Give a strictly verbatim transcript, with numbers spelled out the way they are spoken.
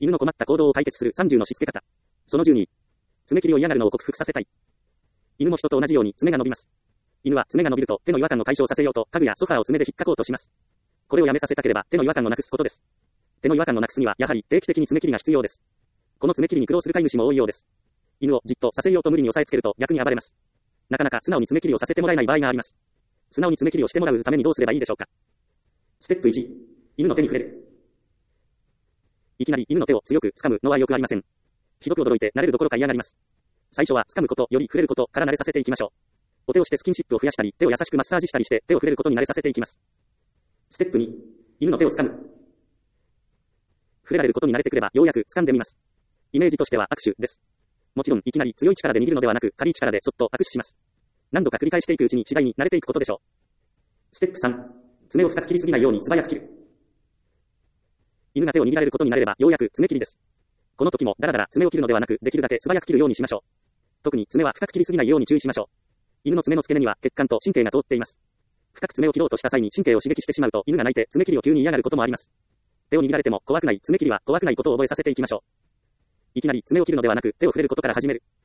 犬の困った行動を解決するさんじゅうのしつけ方。そのじゅうに。爪切りを嫌がるのを克服させたい。犬も人と同じように爪が伸びます。犬は爪が伸びると手の違和感を解消させようと家具やソファーを爪で引っかこうとします。これをやめさせたければ手の違和感をなくすことです。手の違和感をなくすにはやはり定期的に爪切りが必要です。この爪切りに苦労する飼い主も多いようです。犬をじっとさせようと無理に押さえつけると逆に暴れます。なかなか素直に爪切りをさせてもらえない場合があります。素直に爪切りをしてもらうためにどうすればいいでしょうか。ステップいち。犬の手に触れる。いきなり犬の手を強く掴むのは良くありません。ひどく驚いて慣れるどころか嫌がります。最初は掴むことより触れることから慣れさせていきましょう。お手をしてスキンシップを増やしたり、手を優しくマッサージしたりして手を触れることに慣れさせていきます。ステップに。犬の手を掴む。触れられることに慣れてくればようやく掴んでみます。イメージとしては握手です。もちろんいきなり強い力で握るのではなく軽い力でそっと握手します。何度か繰り返していくうちに次第に慣れていくことでしょう。ステップさん。爪を深く切りすぎないように素早く切る。犬が手を握られることに慣れればようやく爪切りです。この時もだらだら爪を切るのではなくできるだけ素早く切るようにしましょう。特に爪は深く切りすぎないように注意しましょう。犬の爪の付け根には血管と神経が通っています。深く爪を切ろうとした際に神経を刺激してしまうと犬が泣いて爪切りを急に嫌がることもあります。手を握られても怖くない、爪切りは怖くないことを覚えさせていきましょう。いきなり爪を切るのではなく手を触れることから始める。